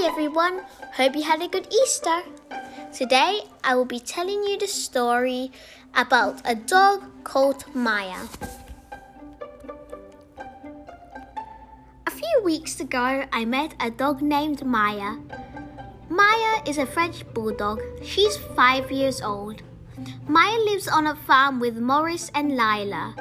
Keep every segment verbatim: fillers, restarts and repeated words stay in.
Hi everyone, hope you had a good Easter. Today I will be telling you the story about a dog called Maya. A few weeks ago I met a dog named Maya. Maya is a French bulldog. She's five years old. Maya lives on a farm with Maurice and Lila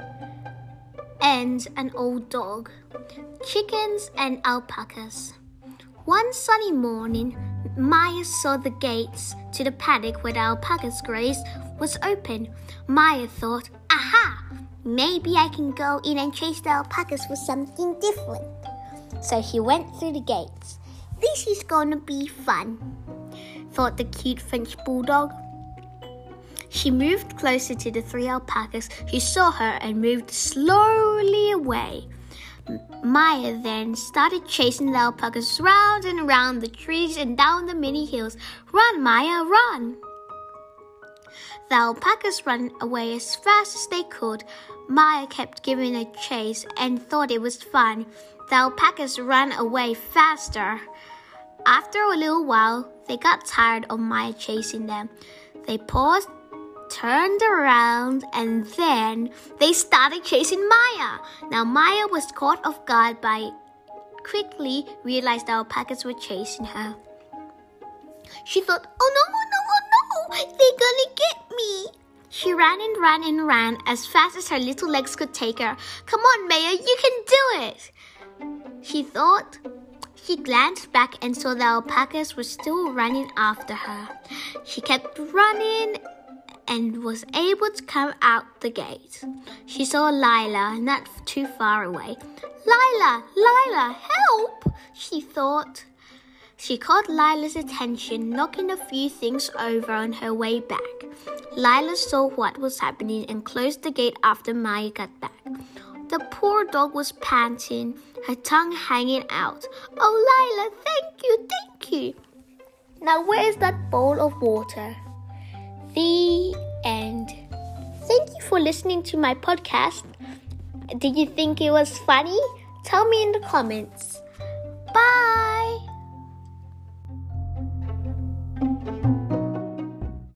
and an old dog, chickens and alpacas. One sunny morning, Maya saw the gates to the paddock where the alpacas grazed was open. Maya thought, aha, maybe I can go in and chase the alpacas for something different. So she went through the gates. This is gonna be fun, thought the cute French bulldog. She moved closer to the three alpacas who saw her and moved slowly away. Maya then started chasing the alpacas round and around the trees and down the many hills. Run, Maya, run! The alpacas ran away as fast as they could. Maya kept giving a chase and thought it was fun. The alpacas ran away faster. After a little while, they got tired of Maya chasing them. They paused, turned around, and then they started chasing Maya. Now Maya was caught off guard by quickly realized the alpacas were chasing her. She thought, oh no, oh no, oh no, they're gonna get me. She ran and ran and ran as fast as her little legs could take her. Come on, Maya, you can do it, she thought. She glanced back and saw the alpacas were still running after her. She kept running and was able to come out the gate. She saw Lila not too far away. Lila, Lila, help, she thought. She caught Lila's attention, knocking a few things over on her way back. Lila saw what was happening and closed the gate after Maya got back. The poor dog was panting, her tongue hanging out. Oh, Lila, thank you, thank you. Now where's that bowl of water? The end. Thank you for listening to my podcast. Did you think it was funny? Tell me in the comments. Bye.